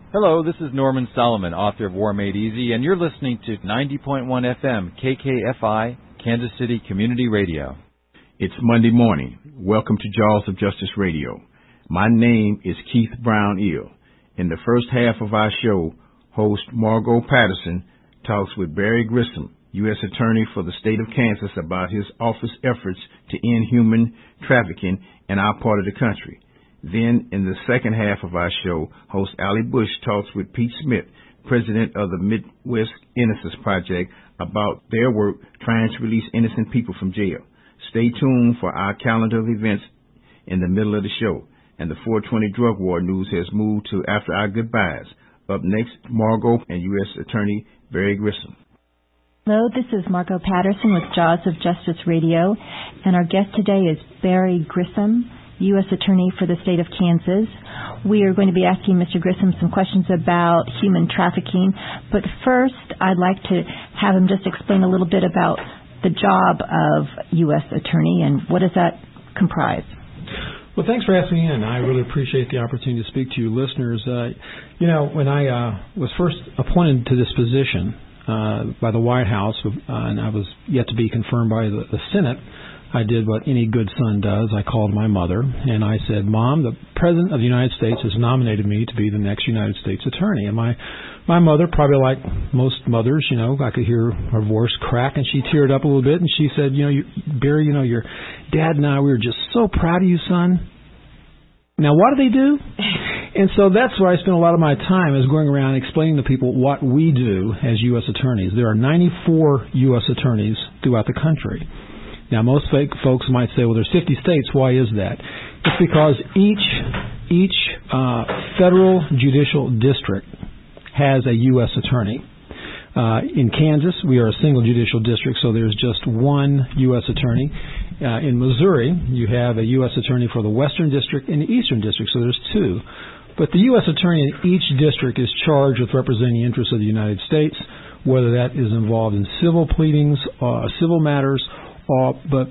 Hello, this is Norman Solomon, author of War Made Easy, and you're listening to 90.1 FM KKFI, Kansas City Community Radio. It's Monday morning. Welcome to Jaws of Justice Radio. My name is Keith Brown-Eel. In the first half of our show, host Margot Patterson talks with Barry Grissom, U.S. Attorney for the state of Kansas, about his office efforts to end human trafficking in our part of the country. Then, in the second half of our show, host Allie Bush talks with Pete Smith, president of the Midwest Innocence Project, about their work trying to release innocent people from jail. Stay tuned for our calendar of events in the middle of the show. And the 420 drug war news has moved to after our goodbyes. Up next, Margot and U.S. Attorney Barry Grissom. Hello, this is Margot Patterson with Jaws of Justice Radio, and our guest today is Barry Grissom, U.S. Attorney for the state of Kansas. We are going to be asking Mr. Grissom some questions about human trafficking, but first I'd like to have him just explain a little bit about the job of U.S. Attorney and what does that comprise. Well, thanks for asking me in. I really appreciate the opportunity to speak to you listeners. When I was first appointed to this position by the White House, and I was yet to be confirmed by the Senate, I did what any good son does. I called my mother, and I said, Mom, the President of the United States has nominated me to be the next United States Attorney. And my mother, probably like most mothers, I could hear her voice crack, and she teared up a little bit, and she said, Barry, your dad and I, we were just so proud of you, son. Now, what do they do? And so that's where I spend a lot of my time, is going around explaining to people what we do as U.S. attorneys. There are 94 U.S. attorneys throughout the country. Now, most folks might say, well, there's 50 states. Why is that? It's because each federal judicial district has a U.S. attorney. In Kansas, we are a single judicial district, so there's just one U.S. attorney. In Missouri, you have a U.S. attorney for the Western District and the Eastern District, so there's two. But the U.S. attorney in each district is charged with representing the interests of the United States, whether that is involved in civil pleadings, civil matters, but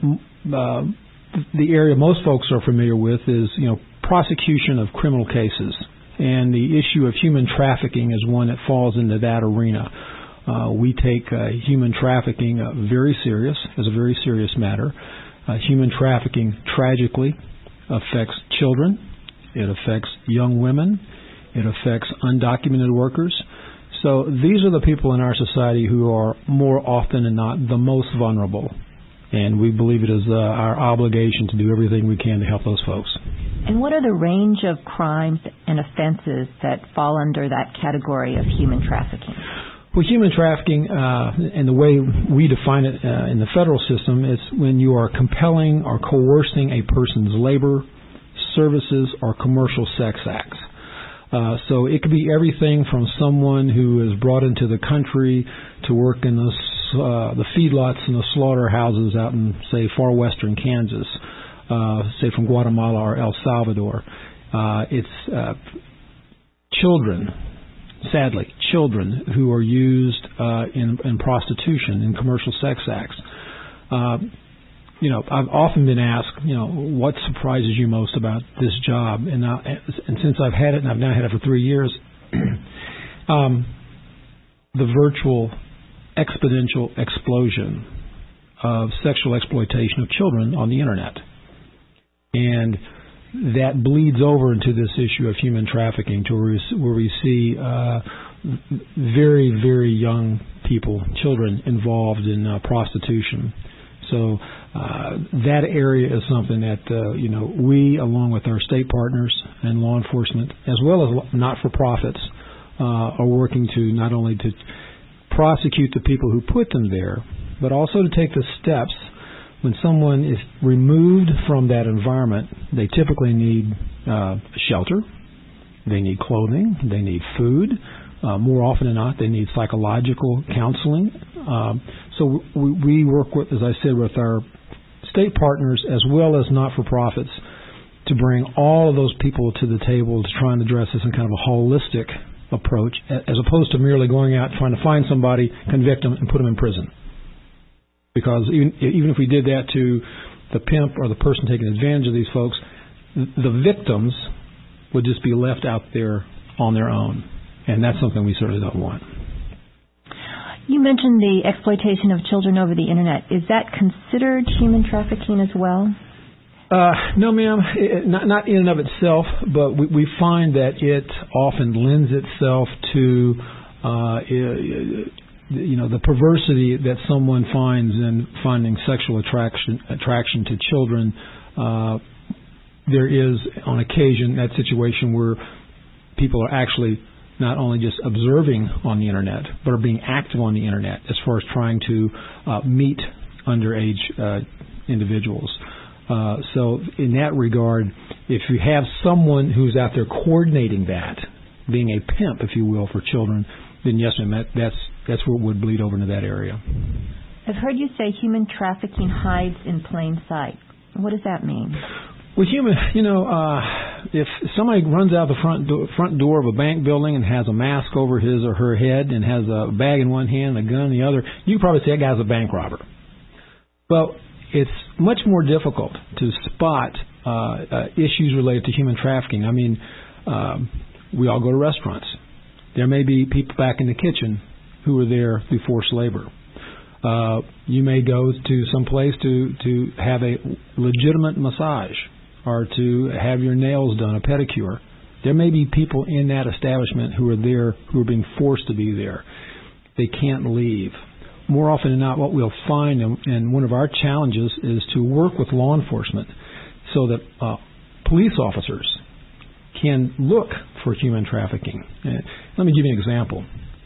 the area most folks are familiar with is, prosecution of criminal cases. And the issue of human trafficking is one that falls into that arena. We take human trafficking very serious, as a very serious matter. Human trafficking tragically affects children. It affects young women. It affects undocumented workers. So these are the people in our society who are more often than not the most vulnerable. And we believe it is our obligation to do everything we can to help those folks. And what are the range of crimes and offenses that fall under that category of human trafficking? Well, human trafficking, and the way we define it in the federal system, is when you are compelling or coercing a person's labor, services, or commercial sex acts. So it could be everything from someone who is brought into the country to work in the feedlots and the slaughterhouses out in, say, far western Kansas, say from Guatemala or El Salvador. It's children, sadly, children who are used in prostitution, in commercial sex acts. I've often been asked, what surprises you most about this job? And since I've had it, and I've now had it for 3 years, the virtual exponential explosion of sexual exploitation of children on the Internet. And that bleeds over into this issue of human trafficking, to where we see very, very young people, children, involved in prostitution. So that area is something that, we, along with our state partners and law enforcement, as well as not-for-profits, are working to not only to prosecute the people who put them there, but also to take the steps. When someone is removed from that environment, they typically need shelter, they need clothing, they need food. More often than not, they need psychological counseling. So we work with, as I said, with our state partners as well as not-for-profits to bring all of those people to the table to try and address this in kind of a holistic approach, as opposed to merely going out trying to find somebody, convict them, and put them in prison. Because even if we did that to the pimp or the person taking advantage of these folks, the victims would just be left out there on their own. And that's something we certainly don't want. You mentioned the exploitation of children over the Internet. Is that considered human trafficking as well? No, ma'am, not in and of itself, but we find that it often lends itself to, the perversity that someone finds in finding sexual attraction to children. There is, on occasion, that situation where people are actually not only just observing on the Internet, but are being active on the Internet as far as trying to meet underage individuals. So in that regard, if you have someone who's out there coordinating that, being a pimp, if you will, for children, then yes, ma'am, that's where it would bleed over into that area. I've heard you say human trafficking hides in plain sight. What does that mean? Well, if somebody runs out the front door of a bank building and has a mask over his or her head and has a bag in one hand and a gun in the other, you can probably say that guy's a bank robber. Well, it's much more difficult to spot issues related to human trafficking. I mean, we all go to restaurants. There may be people back in the kitchen who were there through forced labor. You may go to some place to have a legitimate massage or to have your nails done, a pedicure. There may be people in that establishment who are there who are being forced to be there. They can't leave. More often than not, what we'll find, and one of our challenges, is to work with law enforcement so that police officers can look for human trafficking. Let me give you an example.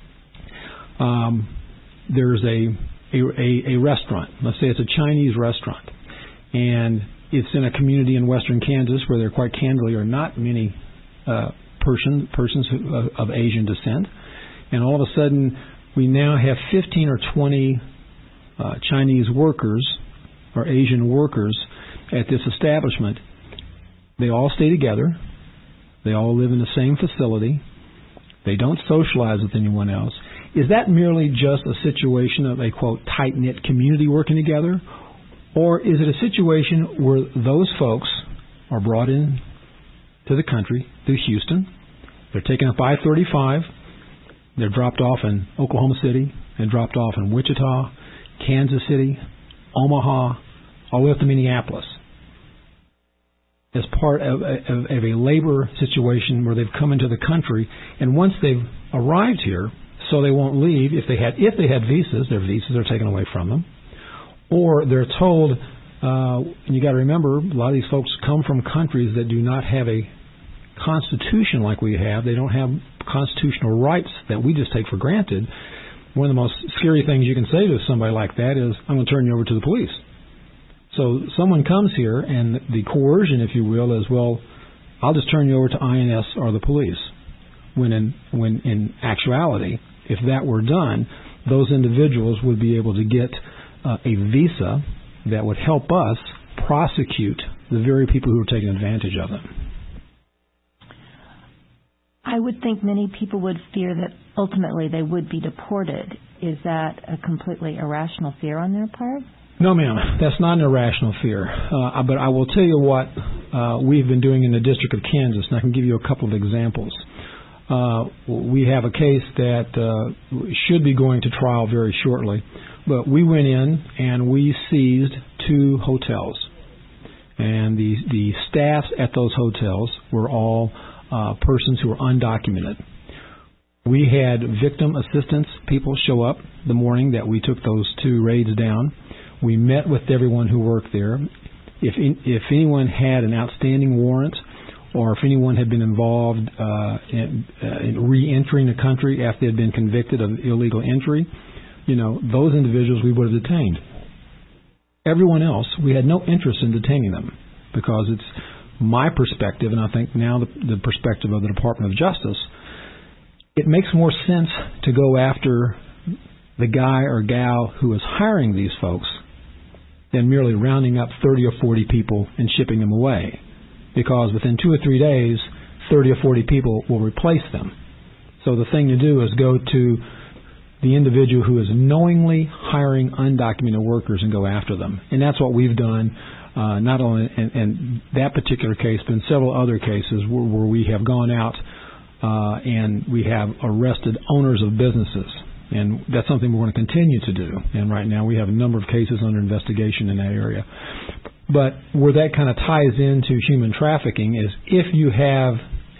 There's a restaurant. Let's say it's a Chinese restaurant, and it's in a community in western Kansas where there quite candidly are not many persons of Asian descent, and all of a sudden we now have 15 or 20 Chinese workers or Asian workers at this establishment. They all stay together. They all live in the same facility. They don't socialize with anyone else. Is that merely just a situation of a, quote, tight-knit community working together? Or is it a situation where those folks are brought in to the country through Houston, they're taken up I-35, they're dropped off in Oklahoma City, and dropped off in Wichita, Kansas City, Omaha, all the way up to Minneapolis, as part of a labor situation where they've come into the country, and once they've arrived here, so they won't leave. If they had visas, their visas are taken away from them, or they're told. And you got to remember, a lot of these folks come from countries that do not have a constitution like we have. They don't have constitutional rights that we just take for granted. One of the most scary things you can say to somebody like that is, "I'm going to turn you over to the police." So someone comes here, and the coercion, if you will, is, "Well, I'll just turn you over to INS or the police." When in actuality, if that were done, those individuals would be able to get a visa that would help us prosecute the very people who are taking advantage of them. I would think many people would fear that ultimately they would be deported. Is that a completely irrational fear on their part? No, ma'am. That's not an irrational fear. But I will tell you what we've been doing in the District of Kansas, and I can give you a couple of examples. We have a case that should be going to trial very shortly, but we went in and we seized 2 hotels, and the staffs at those hotels were all persons who were undocumented. We had victim assistance people show up the morning that we took those 2 raids down. We met with everyone who worked there. If anyone had an outstanding warrant, or if anyone had been involved in re-entering the country after they had been convicted of illegal entry, those individuals we would have detained. Everyone else, we had no interest in detaining them, because it's my perspective, and I think now the perspective of the Department of Justice, it makes more sense to go after the guy or gal who is hiring these folks than merely rounding up 30 or 40 people and shipping them away. Because within 2 or 3 days, 30 or 40 people will replace them. So the thing to do is go to the individual who is knowingly hiring undocumented workers and go after them. And that's what we've done, not only in that particular case, but in several other cases where we have gone out and we have arrested owners of businesses. And that's something we're going to continue to do. And right now we have a number of cases under investigation in that area. But where that kind of ties into human trafficking is if you have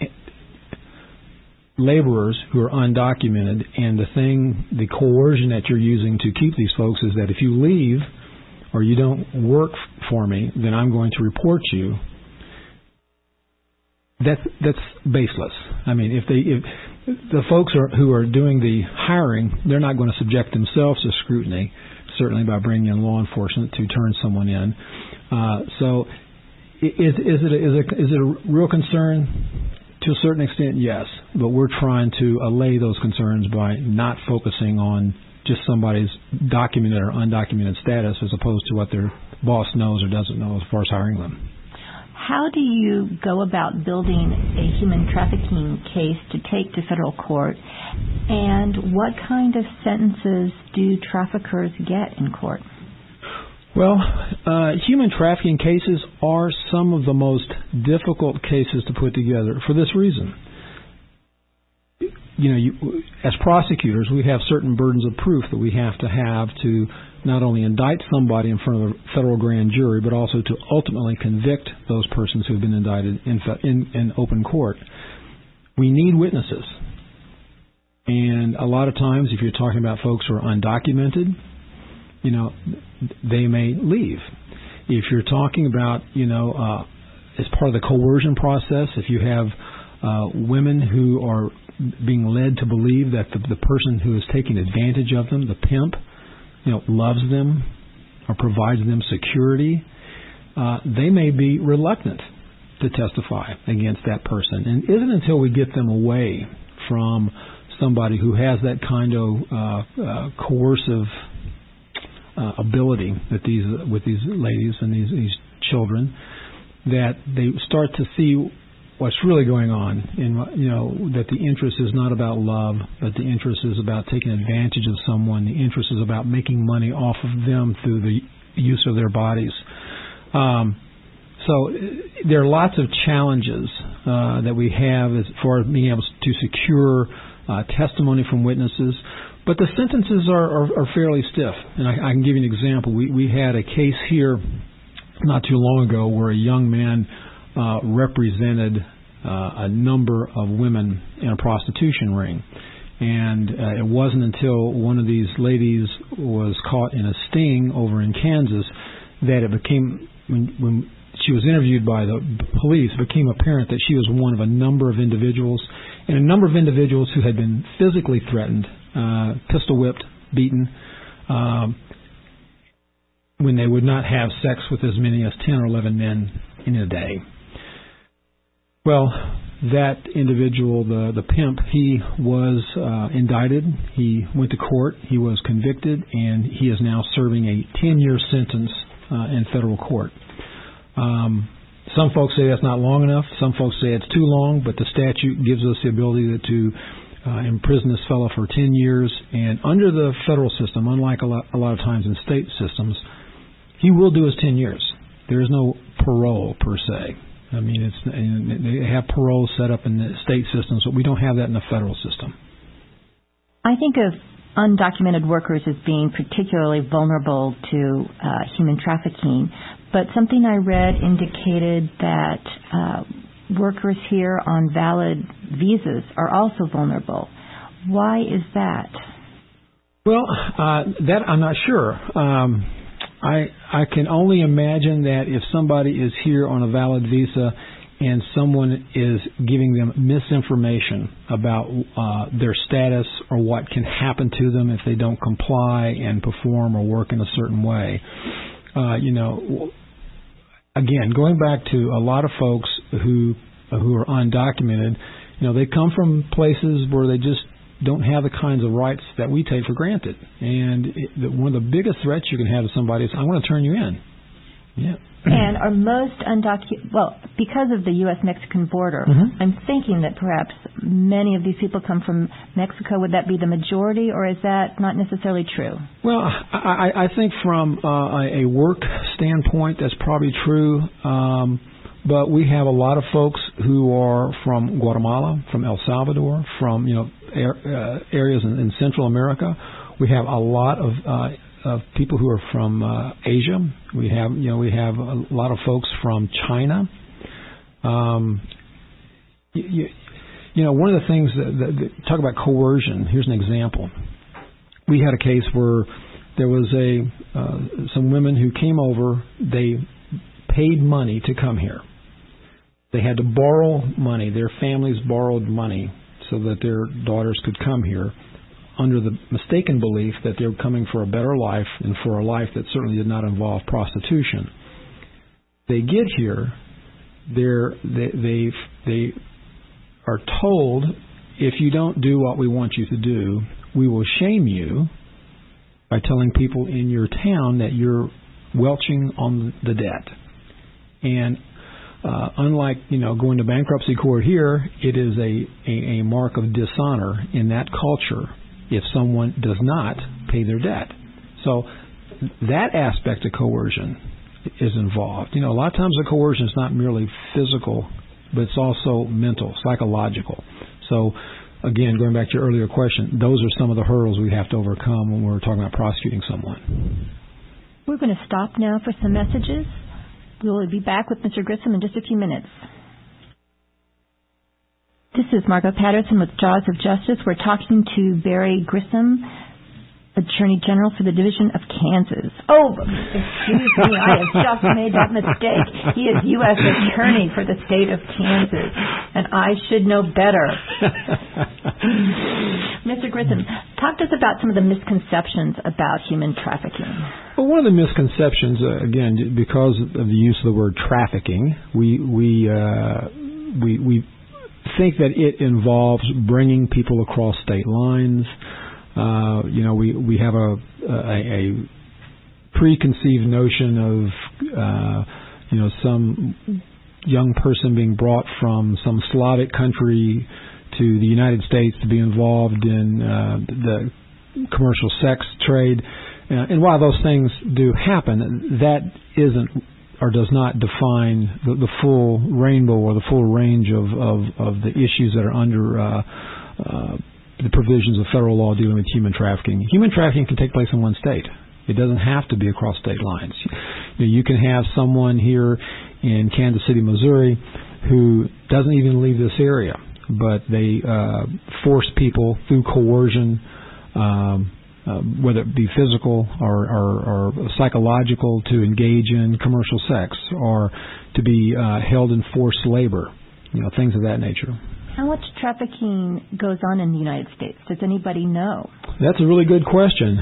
laborers who are undocumented, and the coercion that you're using to keep these folks is that if you leave or you don't work for me, then I'm going to report you. That's baseless. I mean, if the folks who are doing the hiring, they're not going to subject themselves to scrutiny, certainly by bringing in law enforcement to turn someone in. So, is it a real concern? To a certain extent, yes, but we're trying to allay those concerns by not focusing on just somebody's documented or undocumented status as opposed to what their boss knows or doesn't know as far as hiring them. How do you go about building a human trafficking case to take to federal court, and what kind of sentences do traffickers get in court? Well, human trafficking cases are some of the most difficult cases to put together for this reason. As prosecutors, we have certain burdens of proof that we have to not only indict somebody in front of a federal grand jury, but also to ultimately convict those persons who have been indicted in open court. We need witnesses. And a lot of times, if you're talking about folks who are undocumented, they may leave. If you're talking about, as part of the coercion process, if you have women who are being led to believe that the person who is taking advantage of them, the pimp, loves them or provides them security, they may be reluctant to testify against that person. And it isn't until we get them away from somebody who has that kind of coercive ability with these ladies and these children, that they start to see what's really going on, and that the interest is not about love, but the interest is about taking advantage of someone. The interest is about making money off of them through the use of their bodies. So there are lots of challenges that we have as far as being able to secure testimony from witnesses. But the sentences are fairly stiff. And I can give you an example. We had a case here not too long ago where a young man represented a number of women in a prostitution ring. And it wasn't until one of these ladies was caught in a sting over in Kansas that it became, when she was interviewed by the police, it became apparent that she was one of a number of individuals, and a number of individuals who had been physically threatened, pistol whipped, beaten, when they would not have sex with as many as 10 or 11 men in a day. Well, that individual, the pimp, he was indicted. He went to court. He was convicted, and he is now serving a 10-year sentence in federal court. Some folks say that's not long enough. Some folks say it's too long, but the statute gives us the ability to imprison this fellow for 10 years. And under the federal system, unlike a lot of times in state systems, he will do his 10 years. There is no parole per se. I mean, they have parole set up in the state systems, but we don't have that in the federal system. I think of undocumented workers as being particularly vulnerable to human trafficking, but something I read indicated that workers here on valid visas are also vulnerable. Why is that? Well, that I'm not sure. I can only imagine that if somebody is here on a valid visa and someone is giving them misinformation about their status or what can happen to them if they don't comply and perform or work in a certain way. Again, going back to a lot of folks who are undocumented, they come from places where they just don't have the kinds of rights that we take for granted. And one of the biggest threats you can have to somebody is, I want to turn you in. Yeah. And are most because of the U.S.-Mexican border, I'm thinking that perhaps many of these people come from Mexico. Would that be the majority, or is that not necessarily true? Well, I think from a work standpoint, that's probably true. But we have a lot of folks who are from Guatemala, from El Salvador, from areas in Central America. We have a lot of people who are from Asia. We have a lot of folks from China. One of the things that talk about coercion. Here's an example. We had a case where there was some women who came over. They paid money to come here. They had to borrow money. Their families borrowed money so that their daughters could come here under the mistaken belief that they were coming for a better life and for a life that certainly did not involve prostitution. They get here. They are told, if you don't do what we want you to do, we will shame you by telling people in your town that you're welching on the debt. And unlike going to bankruptcy court here, it is a mark of dishonor in that culture if someone does not pay their debt. So that aspect of coercion is involved. A lot of times the coercion is not merely physical, but it's also mental, psychological. So again, going back to your earlier question, those are some of the hurdles we have to overcome when we're talking about prosecuting someone. We're going to stop now for some messages. We'll be back with Mr. Grissom in just a few minutes. This is Margot Patterson with Jaws of Justice. We're talking to Barry Grissom, Attorney General for the Division of Kansas. Oh, excuse me, I have just made that mistake. He is U.S. Attorney for the state of Kansas, and I should know better. Mr. Grissom, talk to us about some of the misconceptions about human trafficking. Well, one of the misconceptions, again, because of the use of the word trafficking, we think that it involves bringing people across state lines. We have a preconceived notion of some young person being brought from some Slavic country to the United States to be involved in the commercial sex trade. And while those things do happen, that isn't or does not define the full rainbow or the full range of the issues that are under the provisions of federal law dealing with human trafficking. Human trafficking can take place in one state. It doesn't have to be across state lines. You can have someone here in Kansas City, Missouri, who doesn't even leave this area, but they force people through coercion, whether it be physical or psychological, to engage in commercial sex or to be held in forced labor, things of that nature. How much trafficking goes on in the United States? Does anybody know? That's a really good question.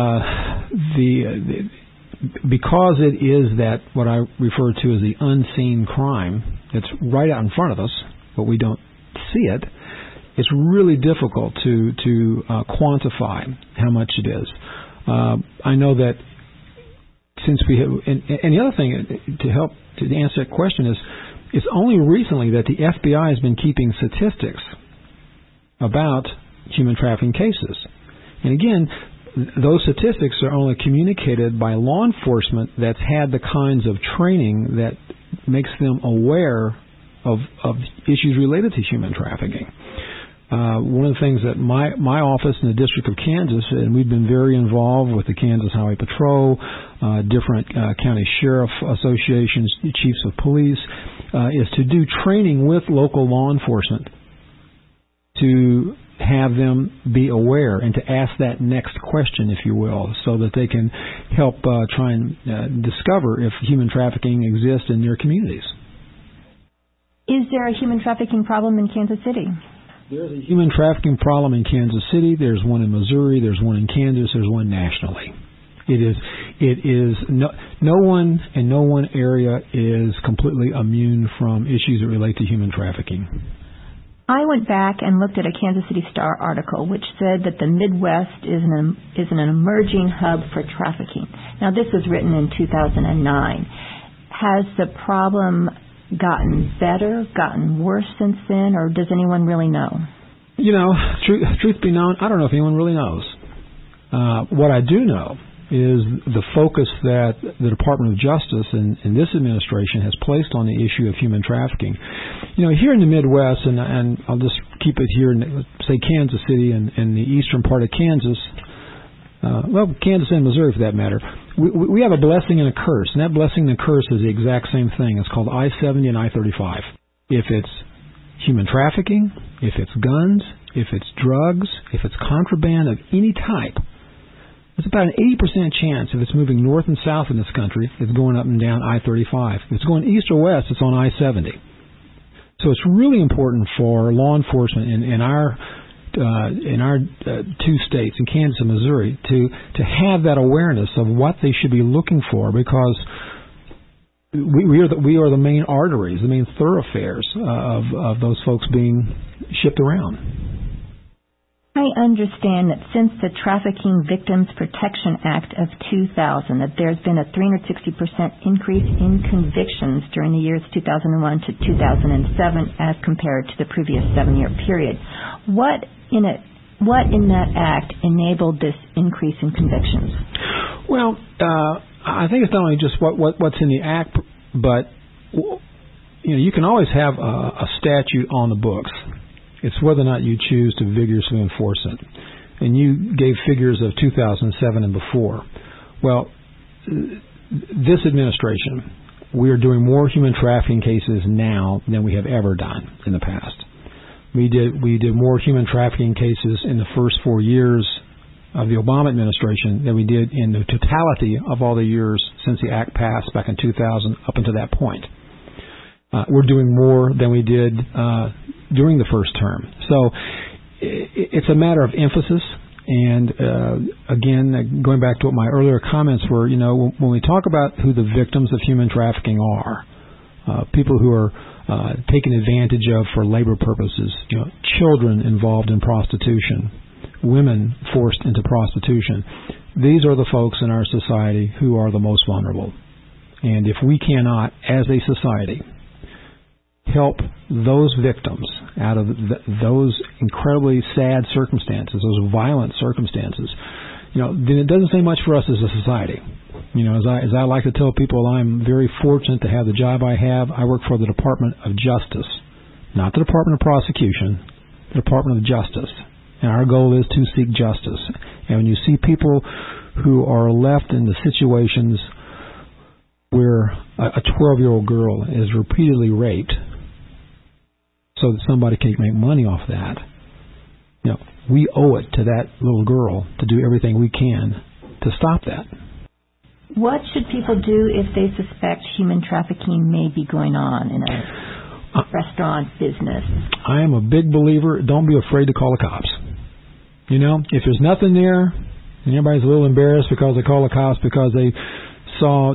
Because it is that what I refer to as the unseen crime that's right out in front of us, but we don't see it, it's really difficult to quantify how much it is. I know that since we have, and the other thing to help to answer that question is, it's only recently that the FBI has been keeping statistics about human trafficking cases. And again, those statistics are only communicated by law enforcement that's had the kinds of training that makes them aware of issues related to human trafficking. One of the things that my office in the District of Kansas, and we've been very involved with the Kansas Highway Patrol, different county sheriff associations, chiefs of police, is to do training with local law enforcement to have them be aware and to ask that next question, if you will, so that they can help try and discover if human trafficking exists in their communities. Is there a human trafficking problem in Kansas City? There's a human trafficking problem in Kansas City. There's one in Missouri. There's one in Kansas. There's one nationally. It is no one in no one area is completely immune from issues that relate to human trafficking. I went back and looked at a Kansas City Star article which said that the Midwest is an emerging hub for trafficking. Now, this was written in 2009. Has the problem gotten better, gotten worse since then, or does anyone really know? Truth be known, I don't know if anyone really knows. What I do know is the focus that the Department of Justice and this administration has placed on the issue of human trafficking. Here in the Midwest, and I'll just keep it here in, say, Kansas City and the eastern part of Kansas, Kansas and Missouri for that matter, we have a blessing and a curse, and that blessing and curse is the exact same thing. It's called I-70 and I-35. If it's human trafficking, if it's guns, if it's drugs, if it's contraband of any type, there's about an 80% chance if it's moving north and south in this country, it's going up and down I-35. If it's going east or west, it's on I-70. So it's really important for law enforcement in our two states, in Kansas and Missouri, to have that awareness of what they should be looking for, because we are the main arteries, the main thoroughfares of those folks being shipped around. I understand that since the Trafficking Victims Protection Act of 2000, that there's been a 360% increase in convictions during the years 2001 to 2007 as compared to the previous 7-year period. What in that act enabled this increase in convictions? Well, I think it's not only just what's in the act, but you can always have a statute on the books. It's whether or not you choose to vigorously enforce it. And you gave figures of 2007 and before. Well, this administration, we are doing more human trafficking cases now than we have ever done in the past. We did more human trafficking cases in the first 4 years of the Obama administration than we did in the totality of all the years since the act passed back in 2000 up until that point. We're doing more than we did during the first term. So it's a matter of emphasis. And again, going back to what my earlier comments were, when we talk about who the victims of human trafficking are, people who are taken advantage of for labor purposes, children involved in prostitution, women forced into prostitution, these are the folks in our society who are the most vulnerable. And if we cannot, as a society, help those victims out of those incredibly sad circumstances, those violent circumstances, then it doesn't say much for us as a society. As I like to tell people, I'm very fortunate to have the job I have. I work for the Department of Justice, not the Department of Prosecution, the Department of Justice. And our goal is to seek justice. And when you see people who are left in the situations where a 12-year-old girl is repeatedly raped so that somebody can make money off that, we owe it to that little girl to do everything we can to stop that. What should people do if they suspect human trafficking may be going on in a restaurant business? I am a big believer, don't be afraid to call the cops. If there's nothing there, and everybody's a little embarrassed because they call the cops because they saw,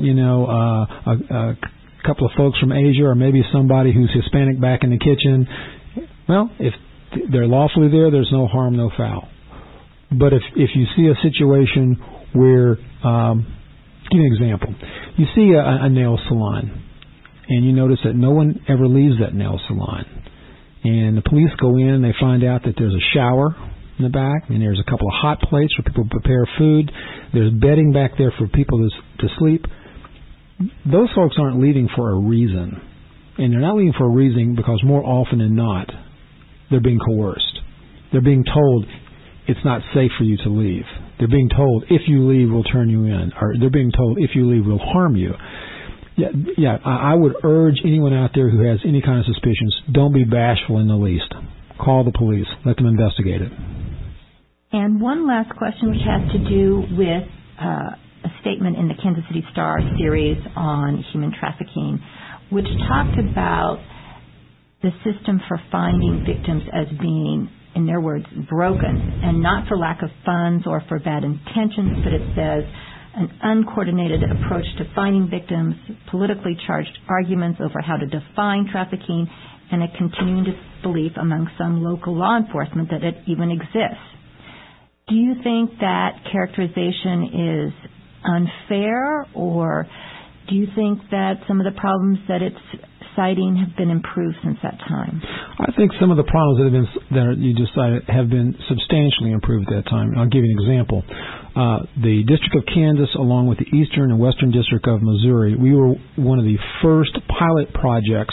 a couple of folks from Asia or maybe somebody who's Hispanic back in the kitchen, well, if they're lawfully there, there's no harm, no foul. But if you see a situation where, give you an example. You see a nail salon, and you notice that no one ever leaves that nail salon. And the police go in, and they find out that there's a shower in the back, and there's a couple of hot plates where people prepare food. There's bedding back there for people to sleep. Those folks aren't leaving for a reason. And they're not leaving for a reason because more often than not, they're being coerced. They're being told it's not safe for you to leave. They're being told, if you leave, we'll turn you in. Or they're being told, if you leave, we'll harm you. Yeah. I would urge anyone out there who has any kind of suspicions, don't be bashful in the least. Call the police. Let them investigate it. And one last question, which has to do with a statement in the Kansas City Star series on human trafficking, which talked about the system for finding victims as being, in their words, broken, and not for lack of funds or for bad intentions, but it says an uncoordinated approach to finding victims, politically charged arguments over how to define trafficking, and a continuing disbelief among some local law enforcement that it even exists. Do you think that characterization is unfair, or do you think that some of the problems that it's citing have been improved since that time? I think some of the problems that you just cited have been substantially improved at that time. I'll give you an example. the District of Kansas, along with the Eastern and Western District of Missouri, we were one of the first pilot projects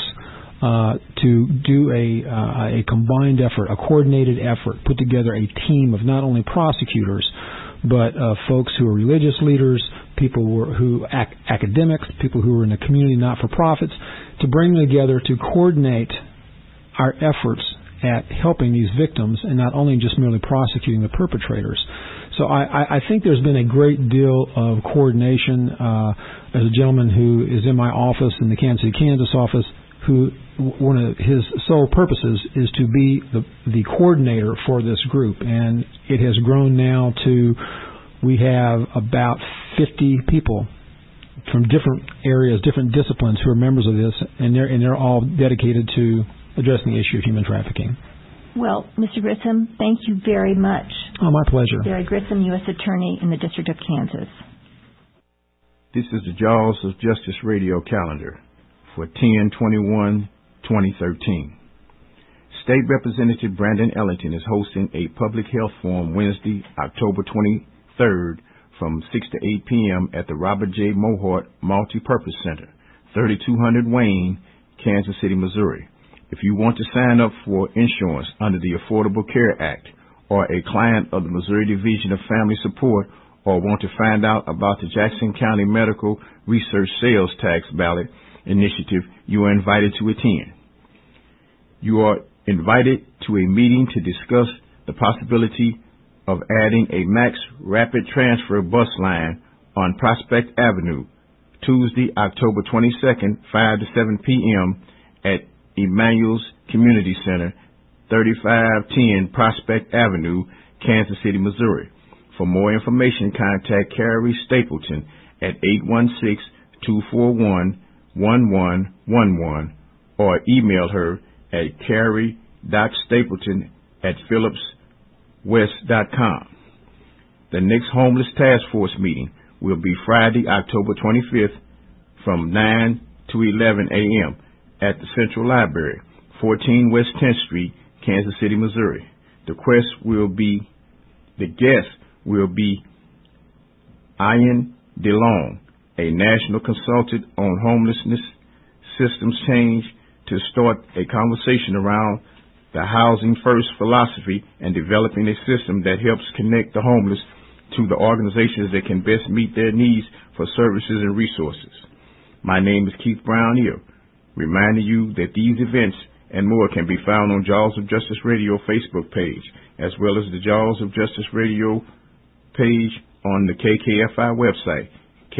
to do a combined effort, a coordinated effort, put together a team of not only prosecutors, but folks who are religious leaders, people who academics, people who are in the community not-for-profits, to bring them together to coordinate our efforts at helping these victims and not only just merely prosecuting the perpetrators. So I think there's been a great deal of coordination. There's a gentleman who is in my office, in the Kansas City, Kansas office, who one of his sole purposes is to be the coordinator for this group. And it has grown now to, we have about 50 people from different areas, different disciplines who are members of this, and they're all dedicated to addressing the issue of human trafficking. Well, Mr. Grissom, thank you very much. Oh, my pleasure. Barry Grissom, U.S. Attorney in the District of Kansas. This is the Jaws of Justice radio calendar for 10/21/2013. State Representative Brandon Ellington is hosting a public health forum Wednesday, October 23rd from 6 to 8 p.m. at the Robert J. Mohart Multipurpose Center, 3200 Wayne, Kansas City, Missouri. If you want to sign up for insurance under the Affordable Care Act, or a client of the Missouri Division of Family Support, or want to find out about the Jackson County Medical Research Sales Tax Ballot Initiative, you are invited to attend. You are invited to a meeting to discuss the possibility of adding a max rapid transfer bus line on Prospect Avenue, Tuesday, October 22nd, 5 to 7 p.m. at Emmanuel's Community Center, 3510 Prospect Avenue, Kansas City, Missouri. For more information, contact Carrie Stapleton at 816-241-1111 or email her at carrie.stapleton@phillipswest.com. The next Homeless Task Force meeting will be Friday, October 25th from 9 to 11 a.m. at the Central Library, 14 West 10th Street, Kansas City, Missouri. The guest will be Ian DeLong, a national consultant on homelessness systems change, to start a conversation around the Housing First philosophy and developing a system that helps connect the homeless to the organizations that can best meet their needs for services and resources. My name is Keith Brown here, reminding you that these events and more can be found on Jaws of Justice Radio Facebook page, as well as the Jaws of Justice Radio page on the KKFI website,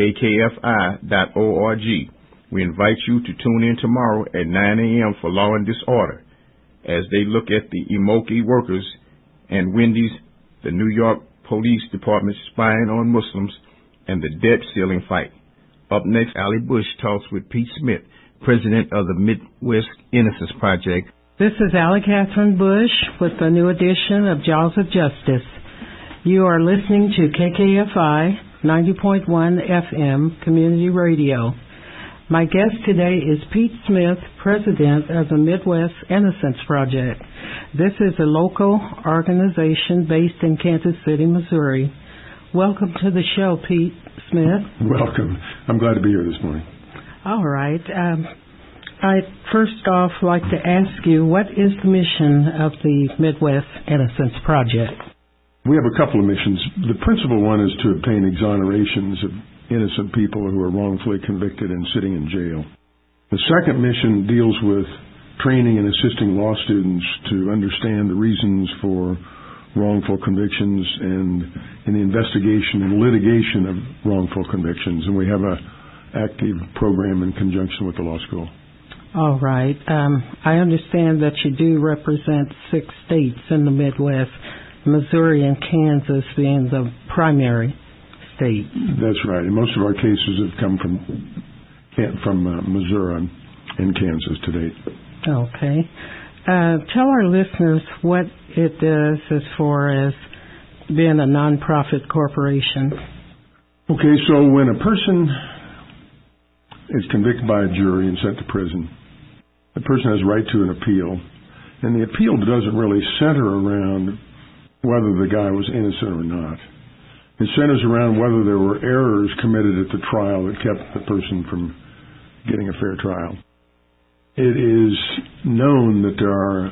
kkfi.org. We invite you to tune in tomorrow at 9 a.m. for Law and Disorder, as they look at the Emoki workers and Wendy's, the New York Police Department spying on Muslims, and the debt ceiling fight. Up next, Allie Bush talks with Pete Smith, president of the Midwest Innocence Project. This is Allie Catherine Bush with a new edition of Jaws of Justice. You are listening to KKFI 90.1 FM Community Radio. My guest today is Pete Smith, president of the Midwest Innocence Project. This is a local organization based in Kansas City, Missouri. Welcome to the show, Pete Smith. Welcome. I'm glad to be here this morning. All right. I'd first off like to ask you, what is the mission of the Midwest Innocence Project? We have a couple of missions. The principal one is to obtain exonerations of innocent people who are wrongfully convicted and sitting in jail. The second mission deals with training and assisting law students to understand the reasons for wrongful convictions and in the investigation and litigation of wrongful convictions. And we have an active program in conjunction with the law school. All right. I understand that you do represent 6 states in the Midwest, Missouri and Kansas being the primary state. That's right. And most of our cases have come from Missouri and Kansas to date. Okay. Tell our listeners what it does as far as being a nonprofit corporation. Okay, so when a person is convicted by a jury and sent to prison, the person has a right to an appeal, and the appeal doesn't really center around whether the guy was innocent or not. It centers around whether there were errors committed at the trial that kept the person from getting a fair trial. It is known that there are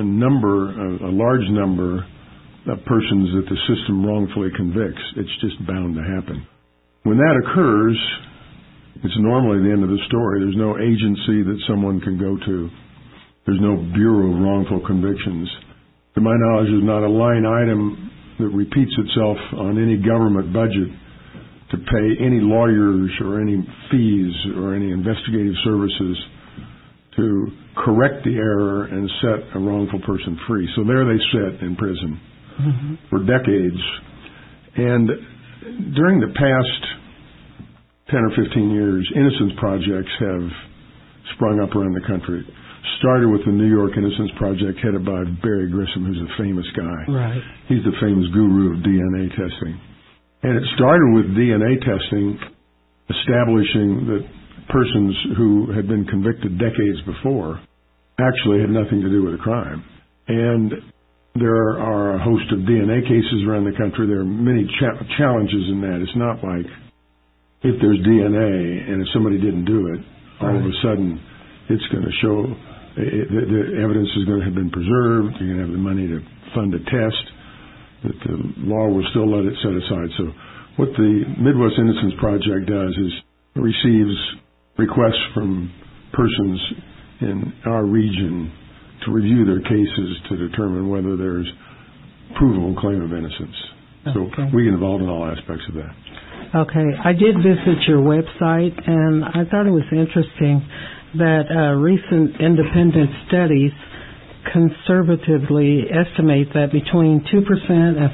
a large number of persons that the system wrongfully convicts. It's just bound to happen. When that occurs, it's normally the end of the story. There's no agency that someone can go to. There's no Bureau of Wrongful Convictions. To my knowledge, there's not a line item that repeats itself on any government budget to pay any lawyers or any fees or any investigative services to correct the error and set a wrongful person free. So there they sit in prison for decades. And during the past 10 or 15 years, Innocence Projects have sprung up around the country. Started with the New York Innocence Project headed by Barry Grissom, who's a famous guy. Right. He's the famous guru of DNA testing. And it started with DNA testing, establishing that persons who had been convicted decades before actually had nothing to do with a crime. And there are a host of DNA cases around the country. There are many challenges in that. It's not like if there's DNA and if somebody didn't do it, all of a sudden it's going to show the evidence is going to have been preserved. You're going to have the money to fund a test. That the law will still let it set aside. So what the Midwest Innocence Project does is receives requests from persons in our region to review their cases to determine whether there's provable claim of innocence. So we get involved in all aspects of that. Okay. I did visit your website, and I thought it was interesting that recent independent studies conservatively estimate that between 2% and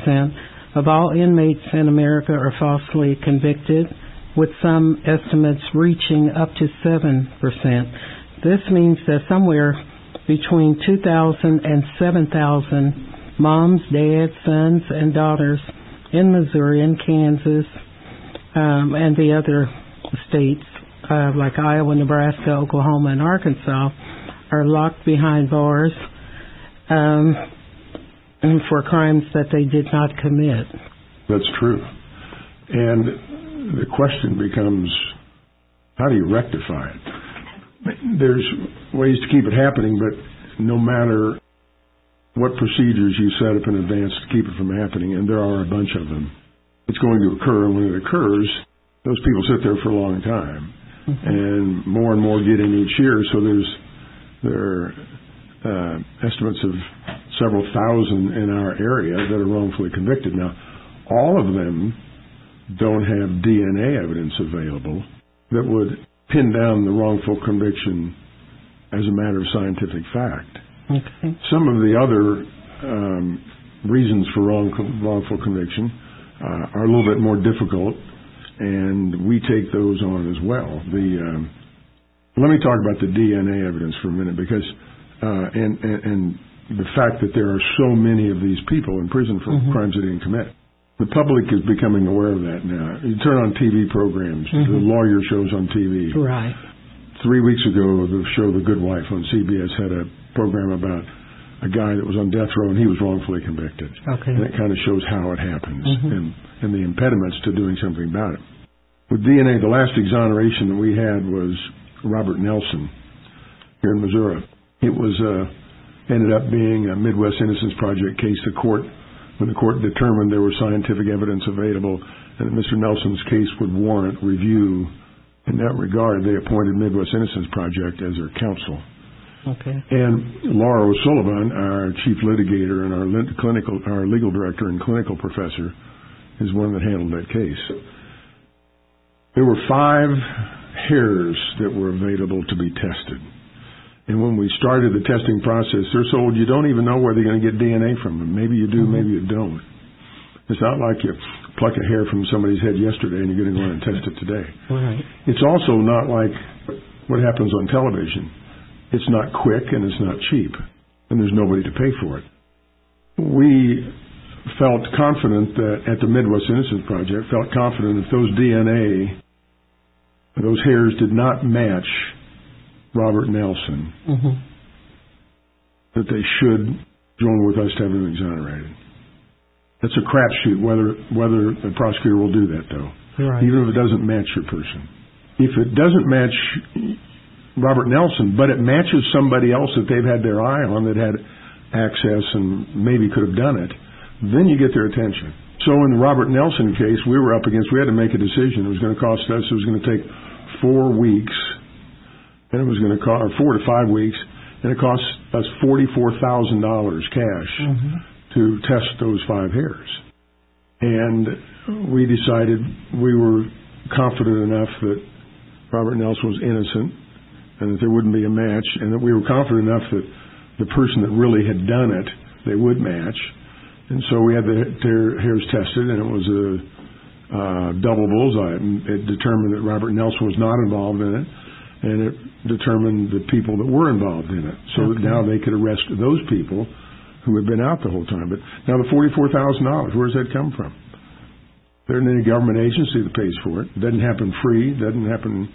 5% of all inmates in America are falsely convicted, with some estimates reaching up to 7%. This means that somewhere between 2,000 and 7,000 moms, dads, sons, and daughters in Missouri and Kansas and the other states like Iowa, Nebraska, Oklahoma, and Arkansas are locked behind bars for crimes that they did not commit. That's true. And the question becomes, how do you rectify it? There's ways to keep it happening, but no matter what procedures you set up in advance to keep it from happening, and there are a bunch of them, it's going to occur, and when it occurs, those people sit there for a long time. And more get in each year, so there are estimates of several thousand in our area that are wrongfully convicted. Now, all of them don't have DNA evidence available that would pin down the wrongful conviction as a matter of scientific fact. Okay. Some of the other reasons for wrongful conviction are a little bit more difficult, and we take those on as well. Let me talk about the DNA evidence for a minute, because and the fact that there are so many of these people in prison for crimes they didn't commit. The public is becoming aware of that now. You turn on TV programs, the lawyer shows on TV. Right. 3 weeks ago, the show The Good Wife on CBS had a program about a guy that was on death row and he was wrongfully convicted. Okay. And it kind of shows how it happens and the impediments to doing something about it. With DNA, the last exoneration that we had was Robert Nelson here in Missouri. It was ended up being a Midwest Innocence Project case. When the court determined there was scientific evidence available and that Mr. Nelson's case would warrant review, in that regard, they appointed Midwest Innocence Project as their counsel. Okay. And Laura O'Sullivan, our chief litigator and our legal director and clinical professor, is one that handled that case. There were 5 hairs that were available to be tested. And when we started the testing process, they're told you don't even know where they're going to get DNA from them. Maybe you do, maybe you don't. It's not like you pluck a hair from somebody's head yesterday and you're going to go in and test it today. Right. It's also not like what happens on television. It's not quick and it's not cheap, and there's nobody to pay for it. We felt confident that at the Midwest Innocence Project, felt confident that those DNA, those hairs did not match Robert Nelson, that they should join with us to have him exonerated. It's a crapshoot whether the prosecutor will do that, though. Right. Even if it doesn't match your person. If it doesn't match Robert Nelson, but it matches somebody else that they've had their eye on that had access and maybe could have done it, then you get their attention. So in the Robert Nelson case, we had to make a decision. It was going to cost us, it was going to take 4 weeks, and it was going to cost 4 to 5 weeks, and it cost us $44,000 cash to test those 5 hairs. And we decided we were confident enough that Robert Nelson was innocent and that there wouldn't be a match, and that we were confident enough that the person that really had done it, they would match. And so we had their hairs tested, and it was a double bullseye. It determined that Robert Nelson was not involved in it, and it determined the people that were involved in it. So that now they could arrest those people who had been out the whole time. But now the $44,000, where does that come from? There isn't any government agency that pays for it. It doesn't happen free. It doesn't happen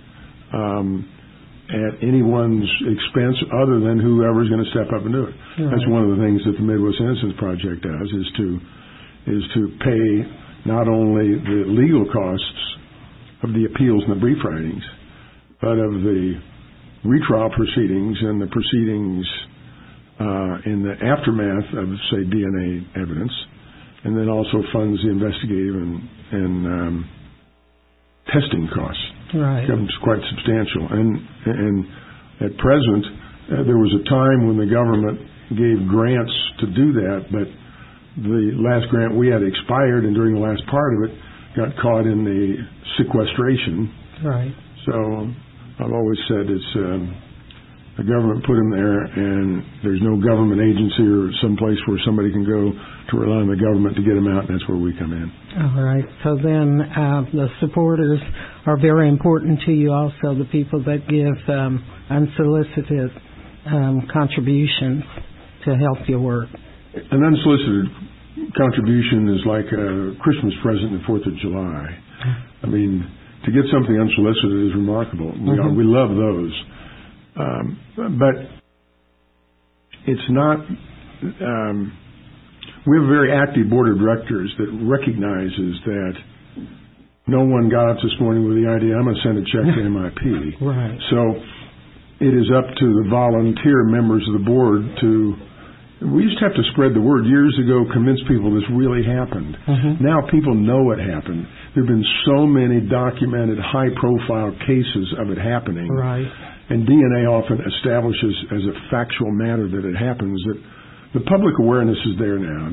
at anyone's expense other than whoever's going to step up and do it. Right. That's one of the things that the Midwest Innocence Project does, is to pay not only the legal costs of the appeals and the brief writings, but of the retrial proceedings and the proceedings in the aftermath of, say, DNA evidence, and then also funds the investigative and testing costs. Right. It becomes quite substantial. And at present, there was a time when the government gave grants to do that, but the last grant we had expired, and during the last part of it, got caught in the sequestration. Right. So I've always said it's the government put them there, and there's no government agency or someplace where somebody can go to rely on the government to get them out, and that's where we come in. All right. So then the supporters are very important to you also, the people that give unsolicited contributions to help your work. An unsolicited contribution is like a Christmas present the 4th of July. I mean, to get something unsolicited is remarkable. We love those. But it's not... we have a very active board of directors that recognizes that no one got up this morning with the idea, I'm going to send a check to MIP. Right. So it is up to the volunteer members of the board to... We used to have to spread the word years ago, convince people this really happened. Now people know it happened. There have been so many documented high-profile cases of it happening. Right. And DNA often establishes as a factual matter that it happens, that the public awareness is there now.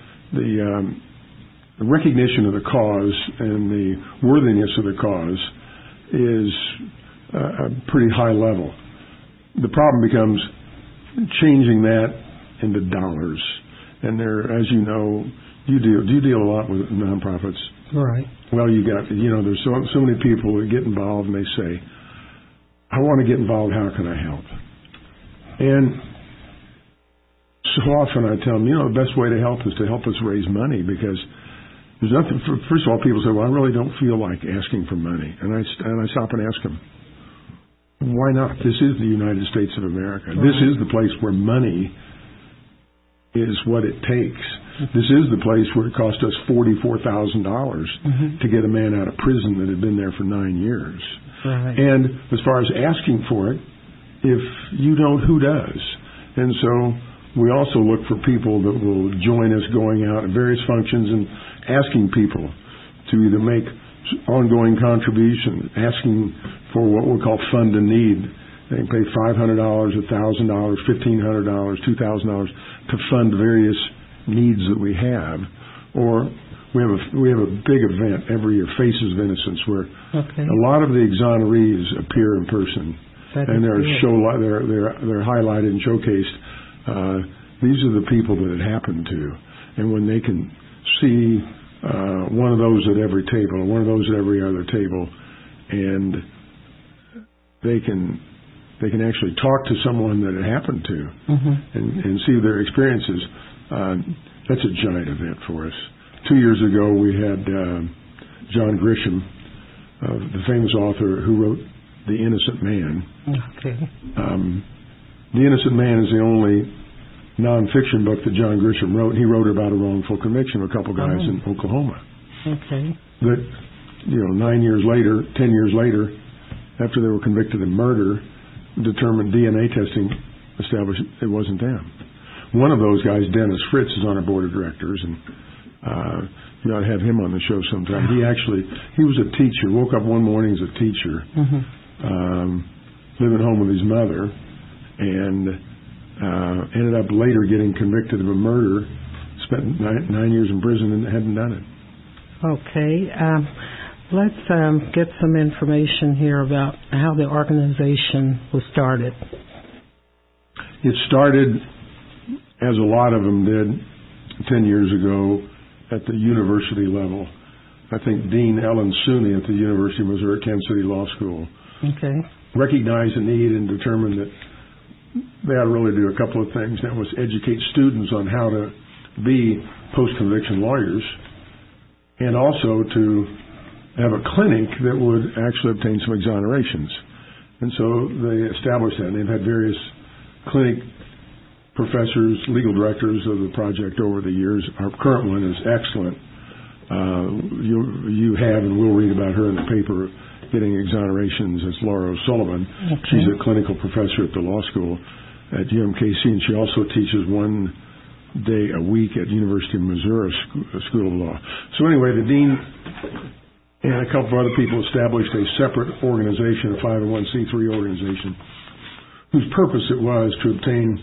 The recognition of the cause and the worthiness of the cause is a pretty high level. The problem becomes changing that into dollars. And there, as you know, do you deal a lot with nonprofits? Right. Well, there's so many people that get involved and they say, I want to get involved, how can I help? And so often I tell them, the best way to help is to help us raise money, because there's nothing, first of all, people say, well, I really don't feel like asking for money. And I stop and ask them, why not? This is the United States of America. Right. This is the place where money is what it takes. This is the place where it cost us $44,000 to get a man out of prison that had been there for 9 years. Right. And as far as asking for it, if you don't, who does? And so we also look for people that will join us going out at various functions and asking people to either make ongoing contributions, asking for what we call fund a need. They can pay $500, $1,000, $1,500, $2,000 to fund various needs that we have. Or we have a big event every year, Faces of Innocence, where a lot of the exonerees appear in person, and they're highlighted and showcased. These are the people that it happened to, and when they can see one of those at every table, or one of those at every other table, and they can actually talk to someone that it happened to and see their experiences. That's a giant event for us. 2 years ago, we had John Grisham, the famous author who wrote The Innocent Man. Okay. The Innocent Man is the only nonfiction book that John Grisham wrote. He wrote about a wrongful conviction of a couple guys in Oklahoma. Okay. That, 9 years later, 10 years later, after they were convicted of murder, determined DNA testing established it wasn't them. One of those guys, Dennis Fritz, is on our board of directors, and you ought to have him on the show sometime. He was a teacher, woke up one morning as a teacher, living home with his mother, and ended up later getting convicted of a murder, spent 9 years in prison and hadn't done it. Okay. Let's get some information here about how the organization was started. It started, as a lot of them did, 10 years ago at the university level. I think Dean Ellen Suney at the University of Missouri, Kansas City Law School, recognized the need and determined that they ought to really do a couple of things. That was educate students on how to be post-conviction lawyers, and also to have a clinic that would actually obtain some exonerations. And so they established that. They've had various clinic professors, legal directors of the project over the years. Our current one is excellent. You have and will read about her in the paper getting exonerations. It's Laura O'Sullivan. She's a clinical professor at the law school at UMKC, and she also teaches one day a week at University of Missouri School of Law. So anyway, the dean and a couple of other people established a separate organization, a 501c3 organization, whose purpose it was to obtain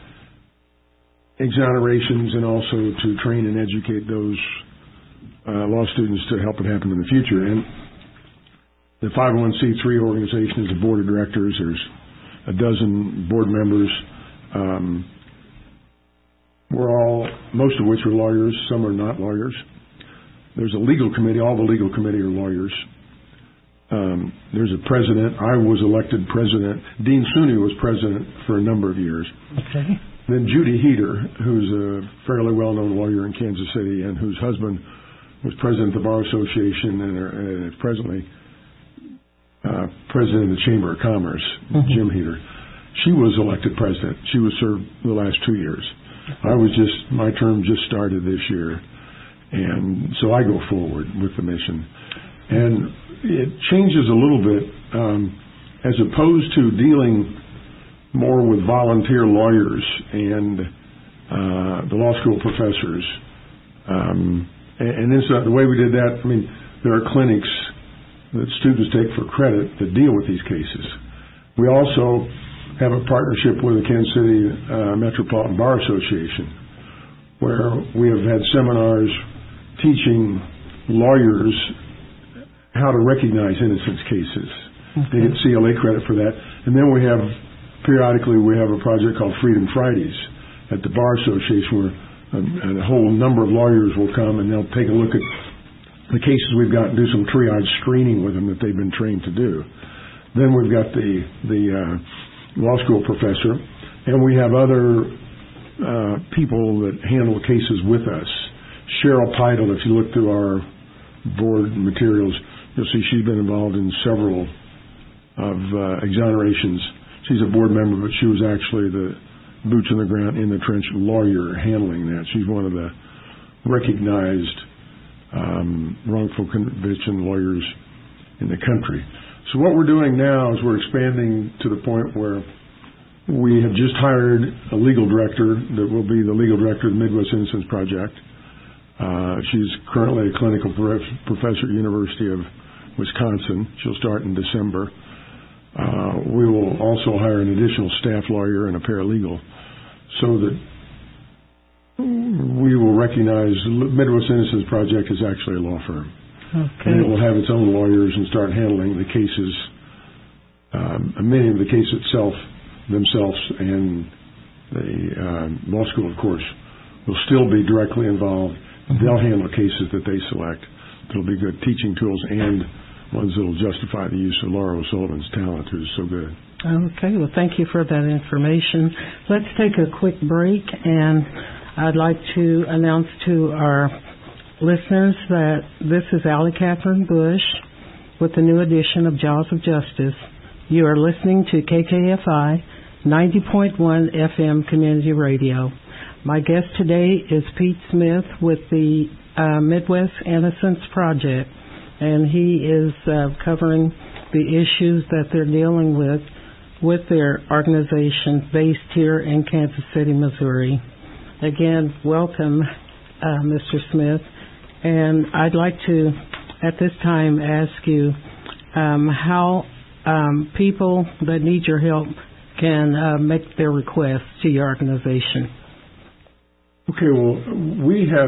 exonerations and also to train and educate those law students to help it happen in the future. And the 501c3 organization is a board of directors. There's a dozen board members. Most of which are lawyers. Some are not lawyers. There's a legal committee. All the legal committee are lawyers. There's a president. I was elected president. Dean Suney was president for a number of years. Okay. Then Judy Heater, who's a fairly well-known lawyer in Kansas City and whose husband was president of the Bar Association and is presently president of the Chamber of Commerce, Jim Heater. She was elected president. She was served the last 2 years. My term just started this year. And so I go forward with the mission. And it changes a little bit, as opposed to dealing more with volunteer lawyers and the law school professors. And the way we did that, there are clinics that students take for credit that deal with these cases. We also have a partnership with the Kansas City Metropolitan Bar Association, where we have had seminars teaching lawyers how to recognize innocence cases. They get CLA credit for that. And then periodically we have a project called Freedom Fridays at the Bar Association, where a whole number of lawyers will come and they'll take a look at the cases we've got and do some triage screening with them that they've been trained to do. Then we've got the law school professor, and we have other people that handle cases with us. Cheryl Pidle, if you look through our board materials, you'll see she's been involved in several of exonerations. She's a board member, but she was actually the boots on the ground, in the trench lawyer handling that. She's one of the recognized wrongful conviction lawyers in the country. So what we're doing now is we're expanding to the point where we have just hired a legal director that will be the legal director of the Midwest Innocence Project. She's currently a clinical professor at the University of Wisconsin. She'll start in December. We will also hire an additional staff lawyer and a paralegal so that we will recognize the Midwest Innocence Project is actually a law firm. Okay. And it will have its own lawyers and start handling the cases, many of the cases themselves, and the law school, of course, will still be directly involved. They'll handle cases that they select. It'll be good teaching tools and ones that will justify the use of Laura O'Sullivan's talent, who's so good. Okay, well, thank you for that information. Let's take a quick break, and I'd like to announce to our listeners that this is Allie Catherine Bush with the new edition of Jaws of Justice. You are listening to KKFI 90.1 FM Community Radio. My guest today is Pete Smith with the Midwest Innocence Project, and he is covering the issues that they're dealing with their organization based here in Kansas City, Missouri. Again, welcome, Mr. Smith. And I'd like to, at this time, ask you how people that need your help can make their requests to your organization. Okay, well, we have,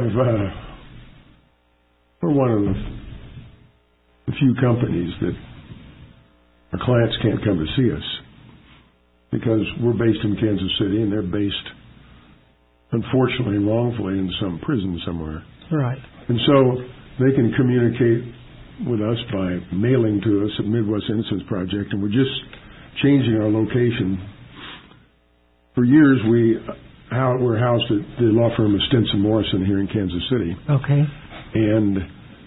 we're one of the few companies that our clients can't come to see us because we're based in Kansas City and they're based, unfortunately and wrongfully, in some prison somewhere. Right. And so they can communicate with us by mailing to us at Midwest Innocence Project, and we're just changing our location. For years, we're housed at the law firm of Stinson Morrison here in Kansas City. Okay. And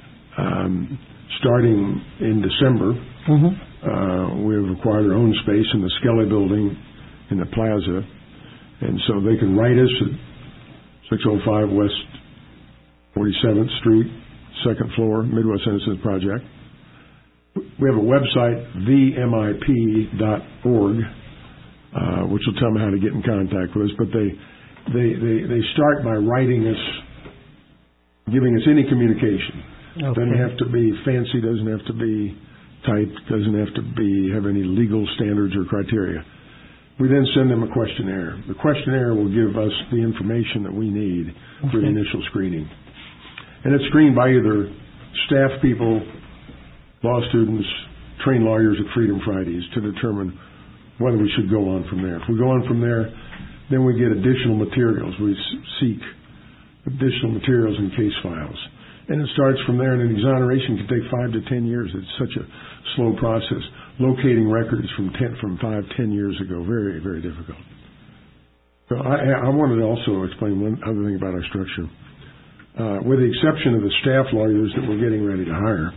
starting in December, we have acquired our own space in the Skelly building in the plaza. And so they can write us at 605 West 47th Street, second floor, Midwest Innocence Project. We have a website, themip.org, which will tell them how to get in contact with us. But they start by writing us, giving us any communication. Okay. Doesn't have to be fancy, doesn't have to be typed, doesn't have to have any legal standards or criteria. We then send them a questionnaire. The questionnaire will give us the information that we need for the initial screening. And it's screened by either staff people, law students, trained lawyers at Freedom Fridays to determine whether we should go on from there. If we go on from there, then we get additional materials. We seek additional materials and case files. And it starts from there, and an exoneration can take 5 to 10 years. It's such a slow process. Locating records from 10 years ago, very, very difficult. So I wanted to also explain one other thing about our structure. With the exception of the staff lawyers that we're getting ready to hire,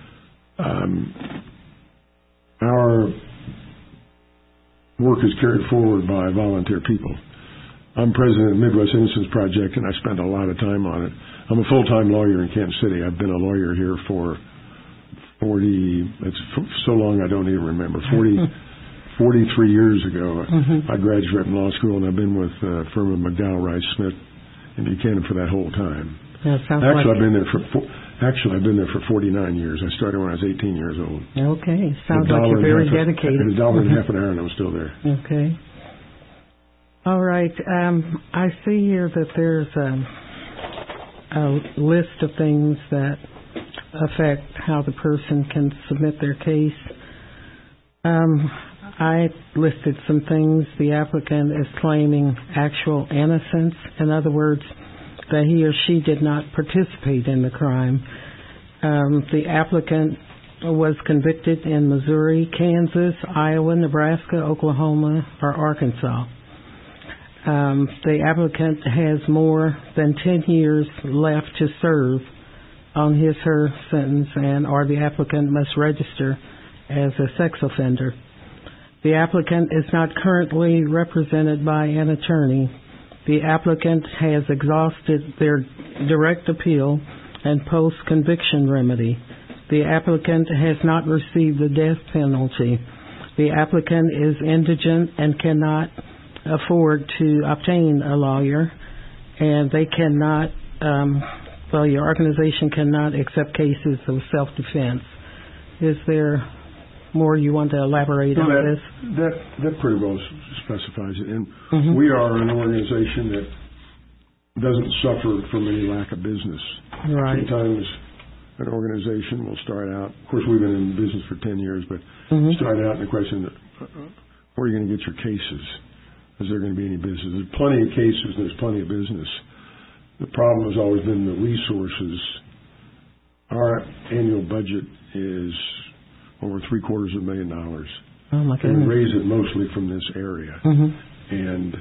our work is carried forward by volunteer people. I'm president of the Midwest Innocence Project, and I spend a lot of time on it. I'm a full-time lawyer in Kansas City. I've been a lawyer here for 40, it's so long I don't even remember, 43 years ago. I graduated from law school, and I've been with the firm of McDowell, Rice, Smith, and Buchanan for that whole time. I've been there for 49 years. I started when I was 18 years old. Okay. Sounds like you're very dedicated. $1.50 an hour, and I'm still there. Okay. All right. I see here that there's a list of things that affect how the person can submit their case. I listed some things. The applicant is claiming actual innocence. In other words, that he or she did not participate in the crime. The applicant was convicted in Missouri, Kansas, Iowa, Nebraska, Oklahoma, or Arkansas. The applicant has more than 10 years left to serve on his/her sentence, or the applicant must register as a sex offender. The applicant is not currently represented by an attorney. The applicant has exhausted their direct appeal and post-conviction remedy. The applicant has not received the death penalty. The applicant is indigent and cannot afford to obtain a lawyer, and they cannot, your organization cannot accept cases of self-defense. Is there more you want to elaborate on this? That pretty well specifies it. And we are an organization that doesn't suffer from any lack of business. Right. Sometimes an organization will start out, of course we've been in business for 10 years, but start out in the question, where are you going to get your cases? Is there going to be any business? There's plenty of cases, there's plenty of business. The problem has always been the resources. Our annual budget is over $750,000. Oh my goodness. And we raise it mostly from this area. And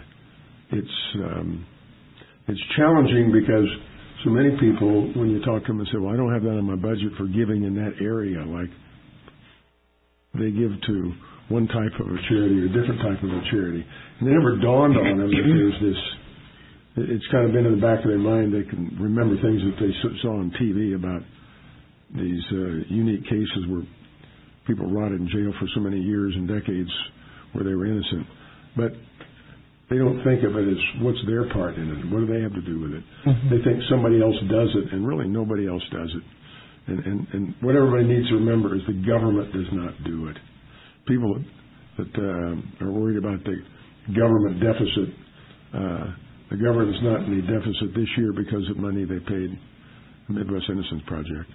it's challenging because so many people, when you talk to them and say, well, I don't have that on my budget for giving in that area, like they give to one type of a charity or a different type of a charity. And it never dawned on them that there's it's kind of been in the back of their mind. They can remember things that they saw on TV about these unique cases where people rotted in jail for so many years and decades where they were innocent. But they don't think of it as what's their part in it. What do they have to do with it? Mm-hmm. They think somebody else does it, and really nobody else does it. And what everybody needs to remember is the government does not do it. People that are worried about the government deficit, the government is not in the deficit this year because of money they paid the Midwest Innocence Project.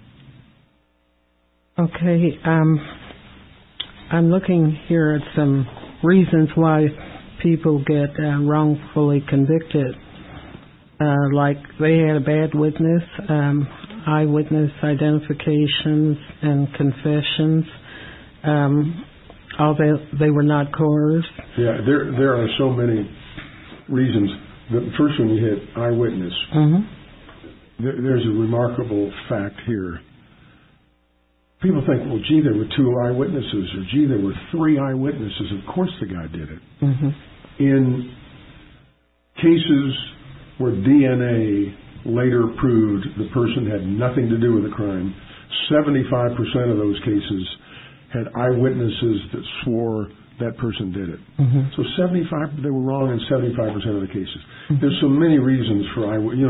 Okay. I'm looking here at some reasons why people get wrongfully convicted, like they had a bad witness, eyewitness identifications and confessions, they were not coerced. Yeah, there are so many reasons. The first one you hit, eyewitness. Mm-hmm. There's a remarkable fact here. People think, well, gee, there were 2 eyewitnesses, or gee, there were 3 eyewitnesses. Of course the guy did it. Mm-hmm. In cases where DNA later proved the person had nothing to do with the crime, 75% of those cases had eyewitnesses that swore that person did it. Mm-hmm. So 75, they were wrong in 75% of the cases. Mm-hmm. There's so many reasons for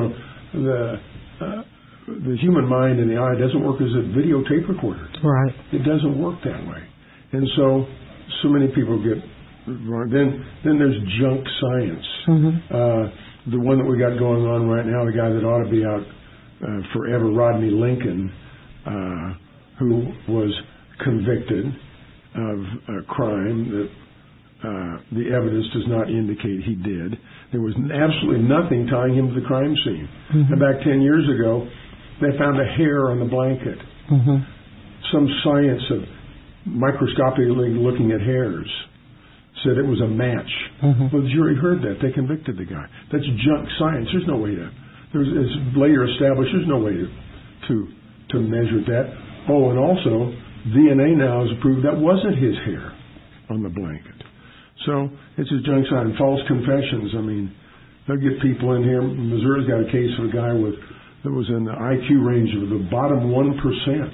the human mind and the eye doesn't work as a videotape recorder. Right. It doesn't work that way. And so many people get wrong. Then there's junk science. Mm-hmm. The one that we got going on right now, the guy that ought to be out forever, Rodney Lincoln, who was convicted of a crime that the evidence does not indicate he did. There was absolutely nothing tying him to the crime scene. Mm-hmm. And back 10 years ago, they found a hair on the blanket. Mm-hmm. Some science of microscopically looking at hairs said it was a match. Mm-hmm. Well, the jury heard that. They convicted the guy. That's junk science. There's no way to. It's later established. There's no way to measure that. Oh, and also DNA now has proved that wasn't his hair on the blanket. So it's a junk science. False confessions. I mean, they'll get people in here. Missouri's got a case of a guy that was in the IQ range of the bottom 1%.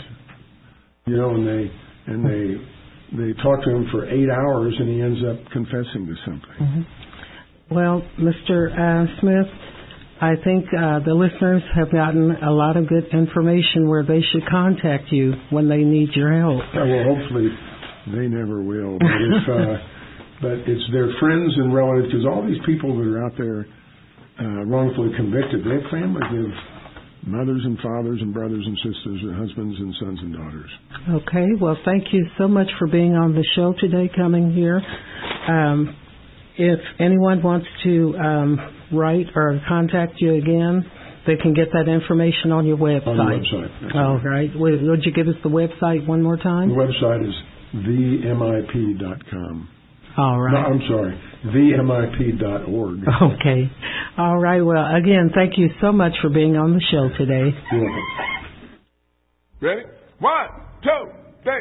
And they talk to him for 8 hours, and he ends up confessing to something. Mm-hmm. Well, Mr. Smith, I think the listeners have gotten a lot of good information where they should contact you when they need your help. Well, hopefully they never will. But it's their friends and relatives, because all these people that are out there wrongfully convicted, they have families, they have mothers and fathers and brothers and sisters and husbands and sons and daughters. Okay. Well, thank you so much for being on the show today, coming here. If anyone wants to write or contact you again, they can get that information on your website. On the website. All right. Would you give us the website one more time? The website is themip.com. All right. No, I'm sorry. themip.org. Okay. All right. Well, again, thank you so much for being on the show today. You're welcome. Ready? 1, 2, 3.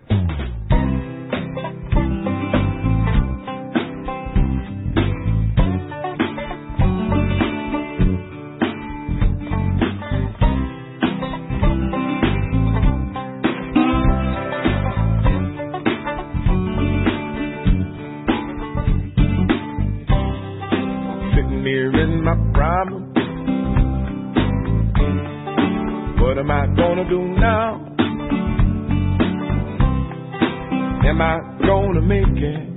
What am I gonna do now? Am I gonna make it?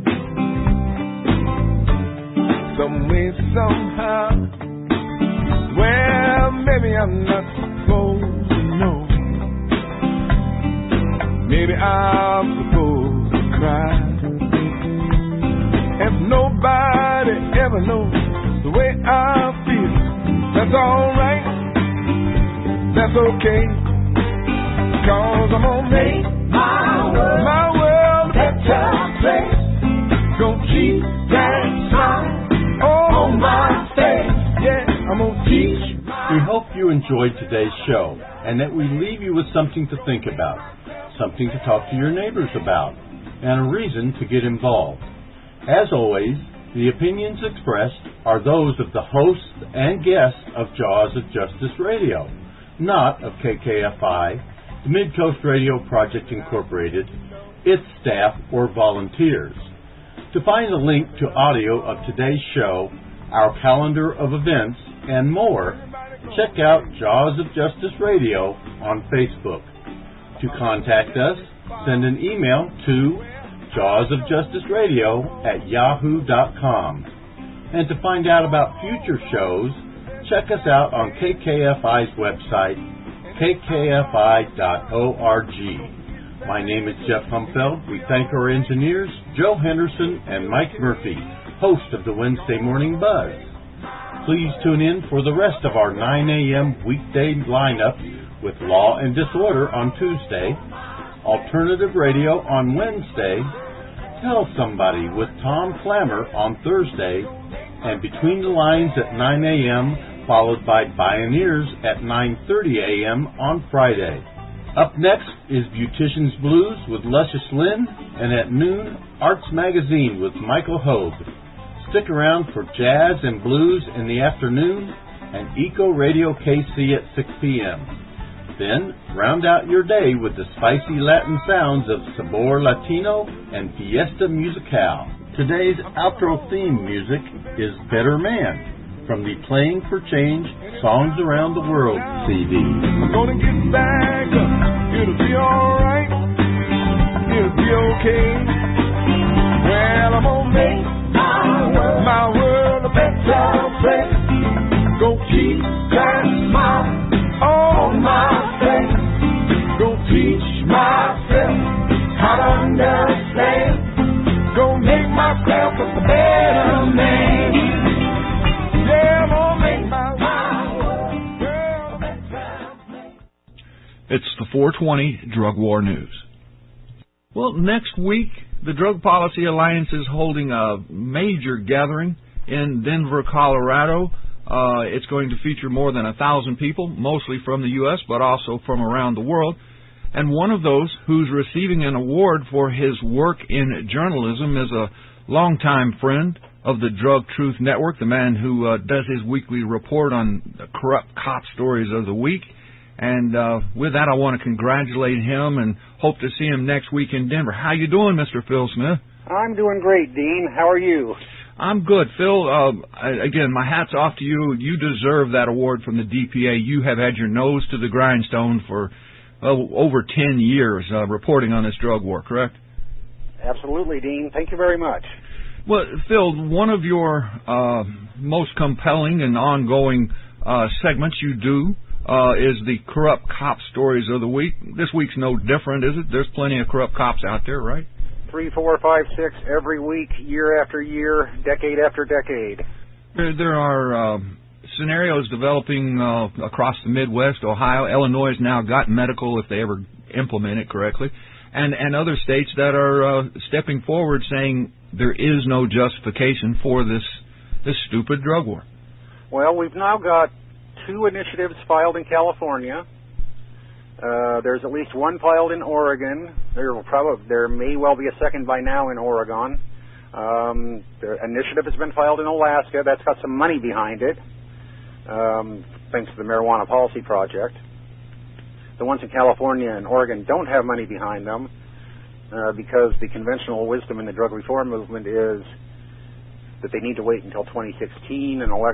Some way, somehow. Well, maybe I'm not supposed to know. Maybe I'm supposed to cry. If nobody ever knows the way I feel, that's alright. That's okay, 'cause I'm gonna make my world a better place. Gonna keep that smile on my face. Yeah, I'm gonna teach. We hope you enjoyed today's show and that we leave you with something to think about, something to talk to your neighbors about, and a reason to get involved. As always, The opinions expressed are those of the hosts and guests of Jaws of Justice Radio, not of KKFI, the Mid-Coast Radio Project Incorporated, its staff, or volunteers. To find a link to audio of today's show, our calendar of events, and more, check out Jaws of Justice Radio on Facebook. To contact us, send an email to jawsofjusticeradio@yahoo.com. And to find out about future shows, check us out on KKFI's website, kkfi.org. My name is Jeff Humfeld. We thank our engineers, Joe Henderson and Mike Murphy, host of the Wednesday Morning Buzz. Please tune in for the rest of our 9 a.m. weekday lineup with Law and Disorder on Tuesday, Alternative Radio on Wednesday, Tell Somebody with Tom Clammer on Thursday, and Between the Lines at 9 a.m., followed by Pioneers at 9:30 a.m. on Friday. Up next is Beautician's Blues with Luscious Lynn, and at noon, Arts Magazine with Michael Hogue. Stick around for Jazz and Blues in the afternoon, and Eco Radio KC at 6 p.m. Then, round out your day with the spicy Latin sounds of Sabor Latino and Fiesta Musical. Today's outro theme music is Better Man, from the Playing for Change Songs Around the World CD. I'm gonna get back up. It'll be alright. It'll be okay. Well, I'm gonna make my world a better place. Go keep that smile on my face. Go teach myself how to understand. Go make myself a better man. Yeah, I'm gonna make my world a better man. It's the 420 Drug War News. Well, next week, the Drug Policy Alliance is holding a major gathering in Denver, Colorado. It's going to feature more than 1,000 people, mostly from the U.S., but also from around the world. And one of those who's receiving an award for his work in journalism is a longtime friend of the Drug Truth Network, the man who does his weekly report on the corrupt cop stories of the week. And with that, I want to congratulate him and hope to see him next week in Denver. How you doing, Mr. Phil Smith? I'm doing great, Dean. How are you? I'm good. Phil, again, my hat's off to you. You deserve that award from the DPA. You have had your nose to the grindstone for over 10 years reporting on this drug war, correct? Absolutely, Dean. Thank you very much. Well, Phil, one of your most compelling and ongoing segments you do is the corrupt cop stories of the week. This week's no different, is it? There's plenty of corrupt cops out there, right? 3, 4, 5, 6 every week, year after year, decade after decade. There are scenarios developing across the Midwest, Ohio. Illinois has now got medical if they ever implement it correctly, and other states that are stepping forward saying there is no justification for this stupid drug war. Well, we've now got 2 initiatives filed in California. There's at least one filed in Oregon. There may well be a second by now in Oregon. The initiative has been filed in Alaska. That's got some money behind it, thanks to the Marijuana Policy Project. The ones in California and Oregon don't have money behind them because the conventional wisdom in the drug reform movement is that they need to wait until 2016 and